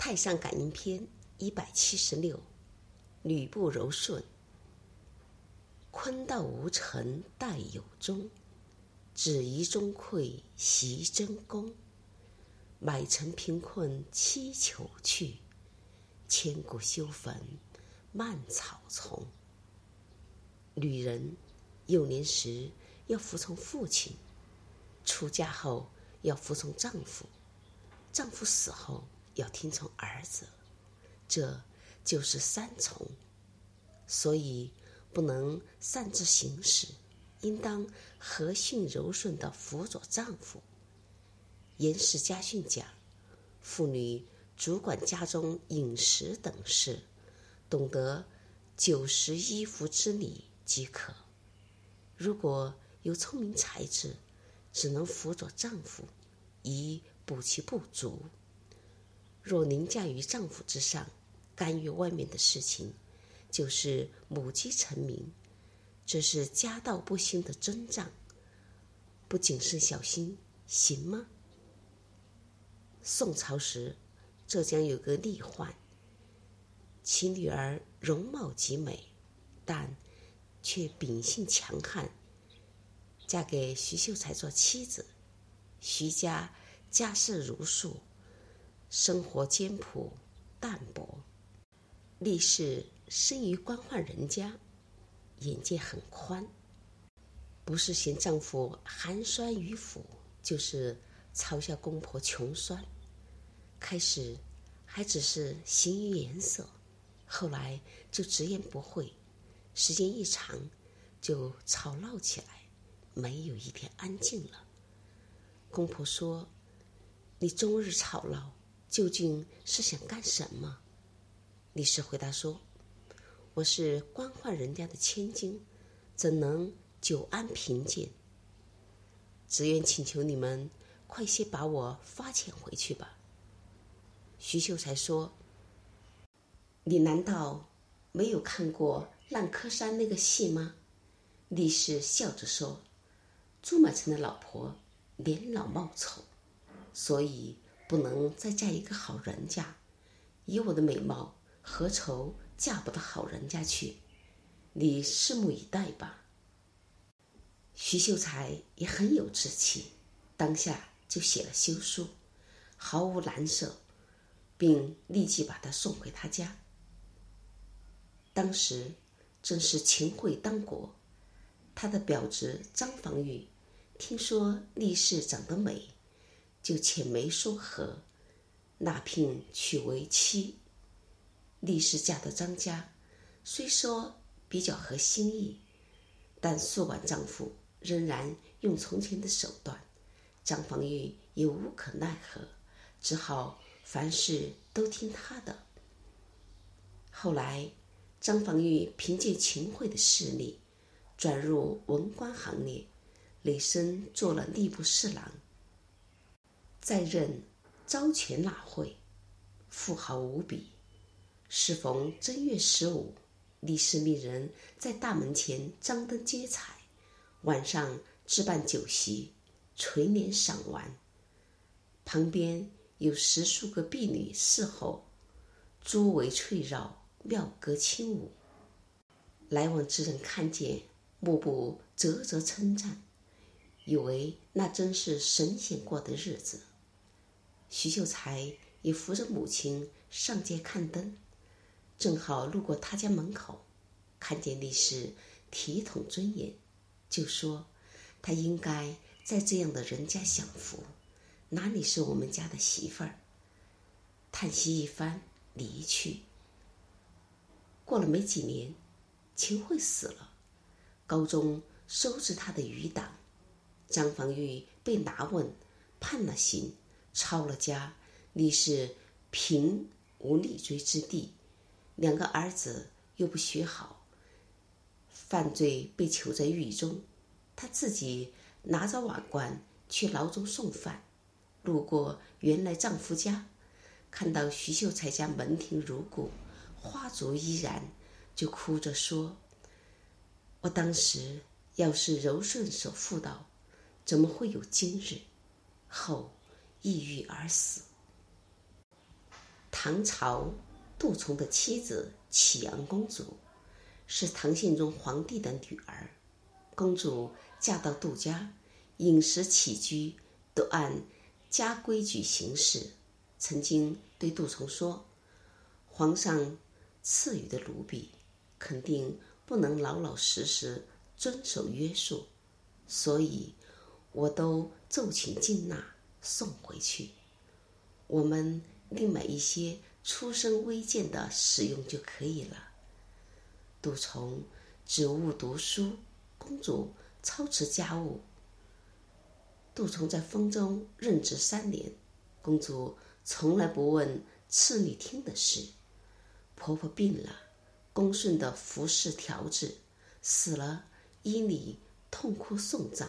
太上感应篇176，吕布柔顺。坤道无成待有终，只疑钟馗习真功。买臣贫困期求去，千古修坟蔓草丛。女人幼年时要服从父亲，出嫁后要服从丈夫，丈夫死后要听从儿子，这就是三从。所以不能擅自行事，应当和驯柔顺地辅佐丈夫。严氏家训讲，妇女主管家中饮食等事，懂得酒食衣服之理即可。如果有聪明才智，只能辅佐丈夫，以补其不足。若凌驾于丈夫之上，干预外面的事情，就是母鸡成鸣，这是家道不兴的征兆。不谨慎小心，行吗？宋朝时，浙江有个吏宦，其女儿容貌极美，但却秉性强悍，嫁给徐秀才做妻子。徐家家世儒术，生活简朴淡泊。吏士生于官宦人家，眼界很宽，不是嫌丈夫寒酸迂腐，就是嘲笑公婆穷酸。开始还只是形于颜色，后来就直言不讳，时间一长就吵闹起来，没有一天安静了。公婆说：“你终日吵闹，究竟是想干什么？”吏士回答说：“我是官宦人家的千金，怎能久安贫贱？只愿请求你们快些把我发遣回去吧。”徐秀才说：“你难道没有看过烂柯山那个戏吗？”吏士笑着说：“朱买臣的老婆年老貌丑，所以不能再嫁一个好人家。以我的美貌，何愁嫁不到好人家去？你拭目以待吧。”徐秀才也很有志气，当下就写了休书，毫无难色，并立即把他送回他家。当时正是秦桧当国，他的表侄张房玉听说吏士长得美，就遣媒说和，纳聘娶为妻。吏士嫁到张家，虽说比较合心意，但宿管丈夫仍然用从前的手段，张房玉也无可奈何，只好凡事都听他的。后来张房玉凭借秦桧的势力，转入文官行列，累升做了吏部侍郎，再任招权纳贿，富豪无比。适逢正月15，吏士命人在大门前张灯结彩，晚上置办酒席，垂帘赏玩。旁边有10数个婢女侍候，诸围翠绕，妙歌轻舞。来往之人看见，目不啧啧称赞，以为那真是神仙过的日子。徐秀才也扶着母亲上街看灯，正好路过他家门口，看见吏士体统尊严，就说他应该在这样的人家享福，哪里是我们家的媳妇儿？叹息一番，离去。过了没几年，秦桧死了，高宗收治他的余党，张房玉被拿问，判了刑，抄了家，吏士贫无立锥之地，2个儿子又不学好，犯罪被囚在狱中。他自己拿着碗罐去牢中送饭，路过原来丈夫家，看到徐秀才家门庭如故，花烛依然，就哭着说：“我当时要是柔顺守妇道，怎么会有今日？”后抑郁而死。 唐朝杜重的妻子启阳公主是唐宪宗皇帝的女儿。公主嫁到杜家，饮食起居都按家规矩行事。曾经对杜重说，皇上赐予的奴婢肯定不能老老实实遵守约束，所以我都奏请进纳送回去，我们另买一些出身微贱的使用就可以了。杜重只务读书，公主操持家务。杜重在宫中任职3年，公主从来不问次女听的事。婆婆病了，恭顺的服侍调治，死了依礼痛哭送葬。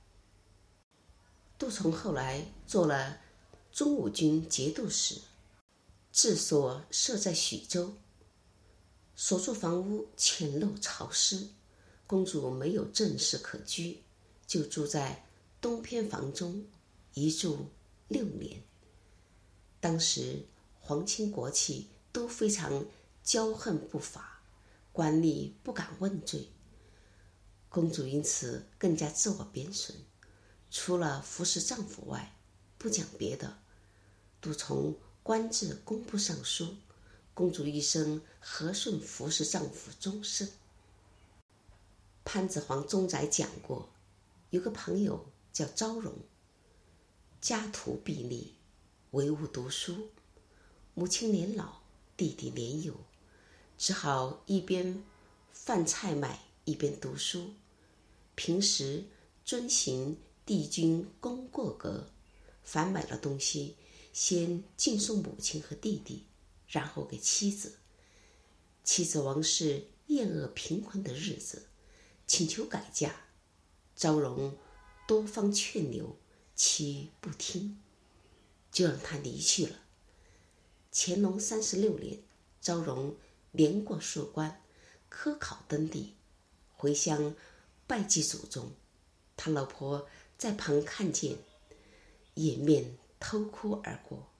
杜重后来做了中武军节度使，治所设在许州，所住房屋浅陋潮湿，公主没有正室可居，就住在东偏房中，一住6年。当时皇亲国戚都非常骄横不法，官吏不敢问罪，公主因此更加自我贬损，除了服侍丈夫外不讲别的。杜重官至工部尚书，公主一生和顺服侍丈夫终身。潘子黄宗载讲过，有个朋友叫昭容，家徒壁立，唯务读书，母亲年老，弟弟年幼，只好一边贩菜卖一边读书。平时遵行帝君功过格，凡买了东西先敬送母亲和弟弟，然后给妻子。妻子王氏厌恶贫困的日子，请求改嫁。昭容多方劝留，妻不听，就让她离去了。乾隆36年，昭容连过数关，科考登第，回乡拜祭祖宗。他老婆在旁看见，掩面偷哭而过。